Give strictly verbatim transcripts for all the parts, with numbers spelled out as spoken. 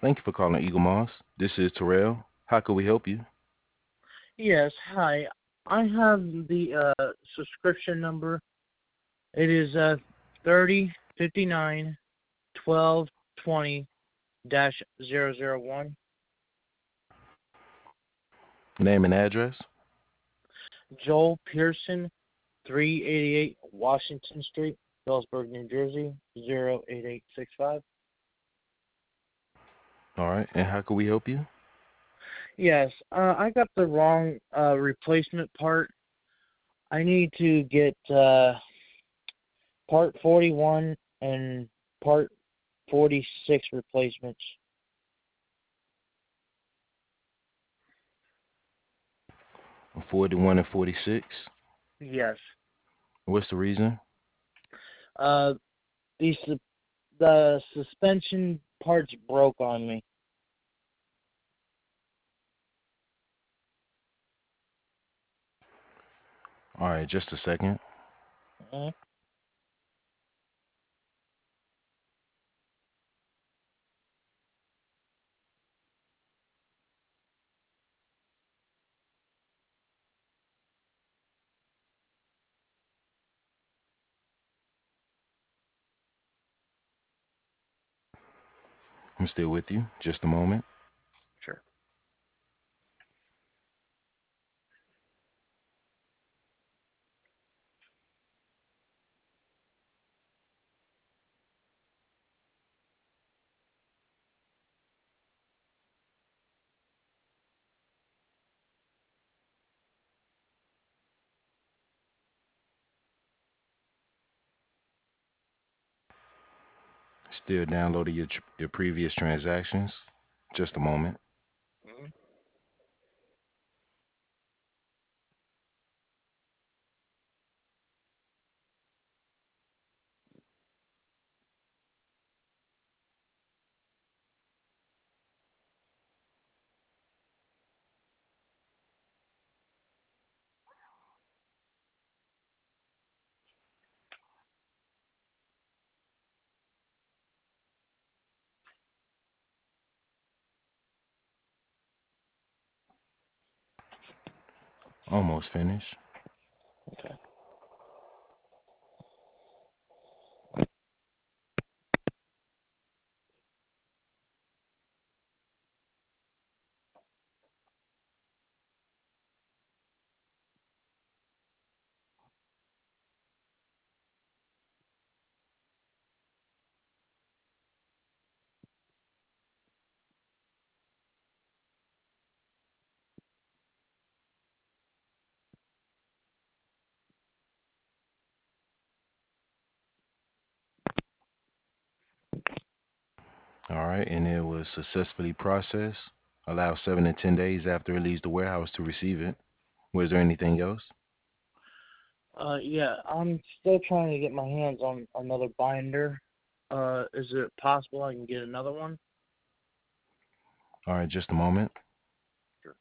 Thank you for calling Eagle Moss. This is Terrell. How can we help you? Yes, hi. I have the uh, subscription number. It is uh, thirty fifty nine twelve twenty dash zero zero one. Name and address? Joel Pearson, three eighty-eight Washington Street, Phillipsburg, New Jersey, zero eight eight six five. All right. And how can we help you? Yes, uh, I got the wrong uh, replacement part. I need to get uh, part forty-one and part forty-six replacements. forty-one and forty-six. Yes. What's the reason? Uh, the su- the suspension parts broke on me. All right, just a second. Mhm. I'm still with you. Just a moment. Sure. Still downloading your tr- your previous transactions. Just a moment. Mhm. Almost finished. Okay. All right, and it was successfully processed. Allow seven to ten days after it leaves the warehouse to receive it. Was there anything else? Uh, yeah, I'm still trying to get my hands on another binder. Uh, is it possible I can get another one? All right, just a moment. Sure.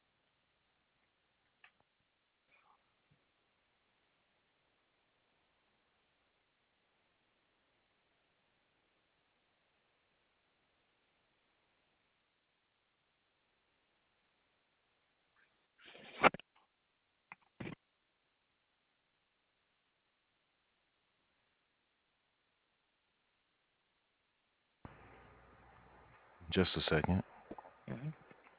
Just a second. Mhm.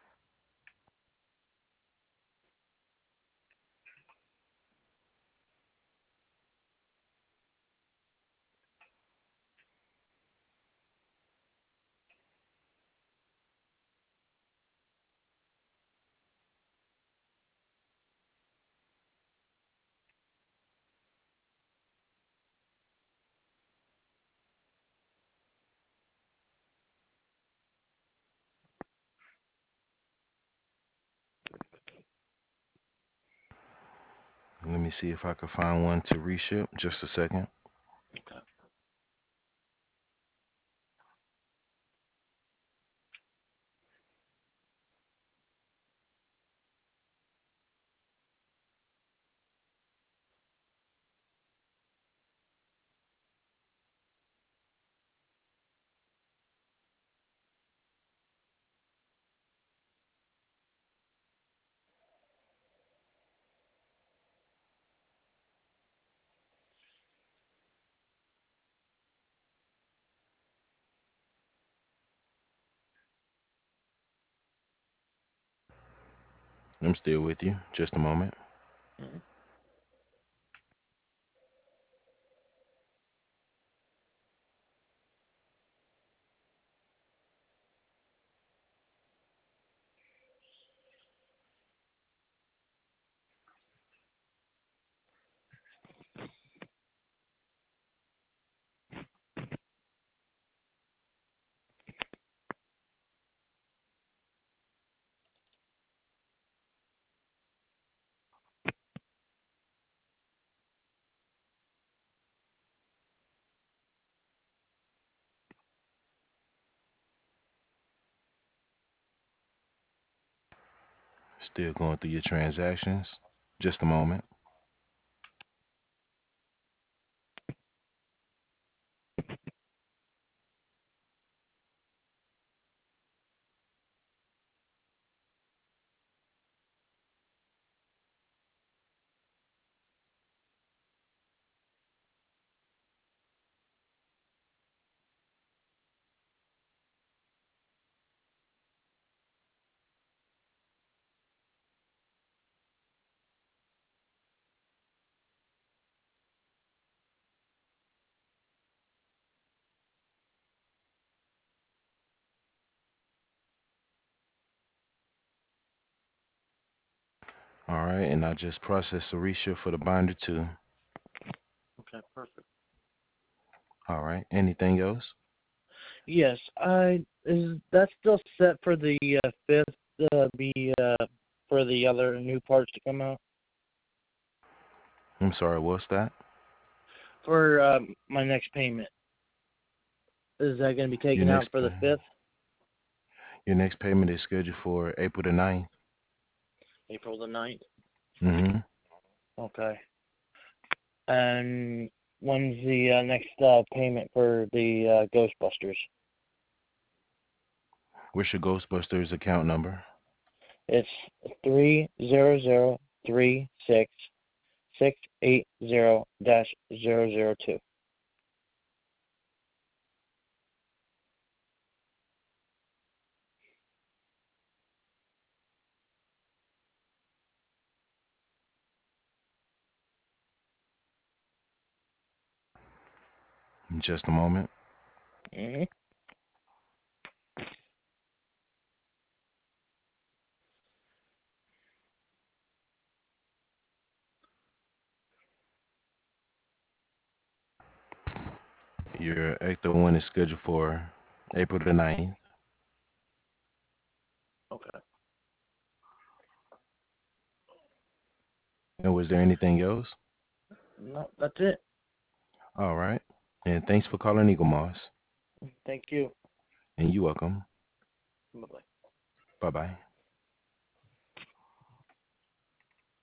Let me see if I can find one to reship. Just a second. Okay. I'm still with you. Just a moment. Mhm. Still going through your transactions. Just a moment. All right, and I just processed the reshift for the binder too. Okay, perfect. All right. Anything else? Yes, I is that still set for the uh, fifth to be uh, for the other new parts to come out I'm sorry, what's that? for um, my next payment? Is that going to be Your taken out next for the pay- fifth, your next payment is scheduled for April the ninth. April the ninth? Mm-hmm. Okay. And when's the uh, next uh, payment for the uh, Ghostbusters? What's your Ghostbusters account number? It's three zero zero three six six eight zero dash zero zero two. In just a moment. Mm-hmm. Your Ecto one is scheduled for April the ninth. Okay. And was there anything else? No, that's it. All right. And thanks for calling Eagle Moss. Thank you. And you welcome. Bye bye. Bye bye.